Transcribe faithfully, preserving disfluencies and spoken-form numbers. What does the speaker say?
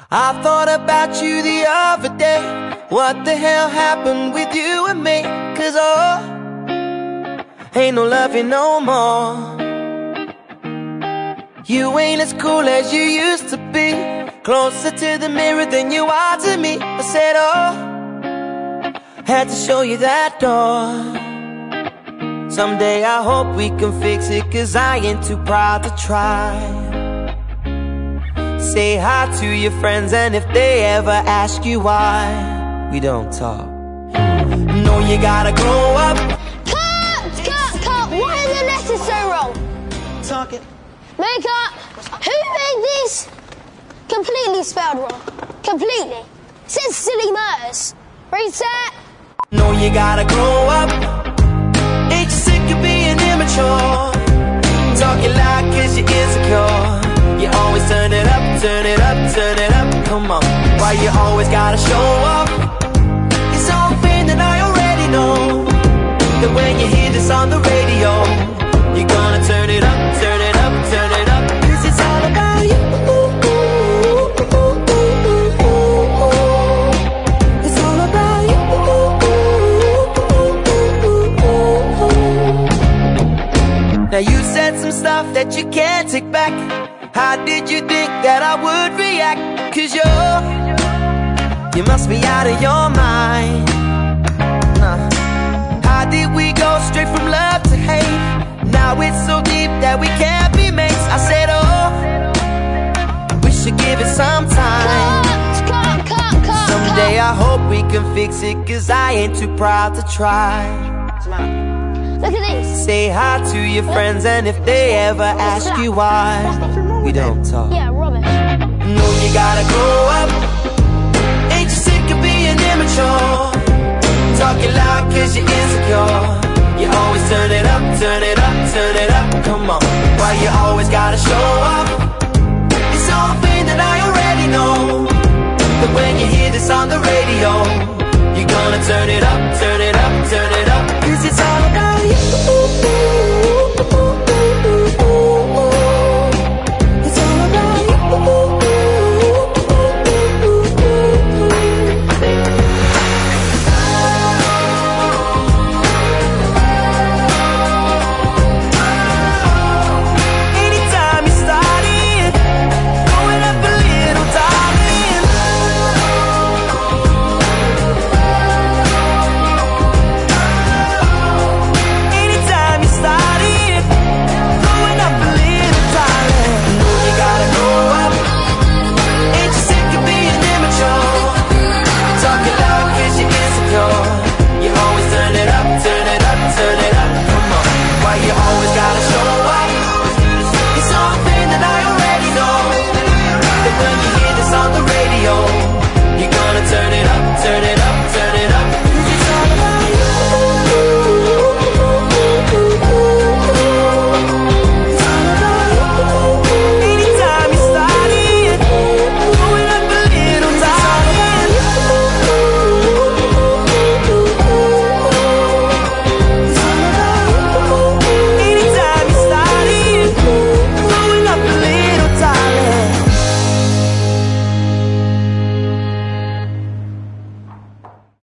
I thought about you the other day. What the hell happened with you and me? Cause oh, ain't no loving no more. You ain't as cool as you used to be, closer to the mirror than you are to me. I said oh, had to show you that door. Someday I hope we can fix it, cause I ain't too proud to try. Say hi to your friends, and if they ever ask you why we don't talk, no, you gotta grow up. Cut! Cut! Cut! Why are the letters so wrong? Talking. Make up! Who made this? Completely spelled wrong. Completely. It says silly murders. Reset! No, you gotta grow up. Ain't you sick of being immature? Talking loud cause you're insecure. You always turn it up, turn it up, turn it up. Come on, why you always gotta show up? It's all pain that I already know, that when you hear this on the radio, you're gonna turn it up, turn it up, turn it up. Cause it's all about you. It's all about you. Now you said some stuff that you can't take back. How did you think that I would react? Cause you're, you must be out of your mind. Nah. How did we go straight from love to hate? Now it's so deep that we can't be mates. I said oh, we should give it some time. Cut! Cut! Cut! Cut! Someday I hope we can fix it, cause I ain't too proud to try. Look at this. Say hi to your friends, and if they ever ask you why we don't talk, Yeah, rubbish. no, you gotta grow up. Ain't you sick of being immature? Talking loud cause you're insecure. You always turn it up, turn it up, turn it up. Come on, why you always gotta show up? It's all pain that I already know, that when you hear this on the radio, you're gonna turn it up, turn it up.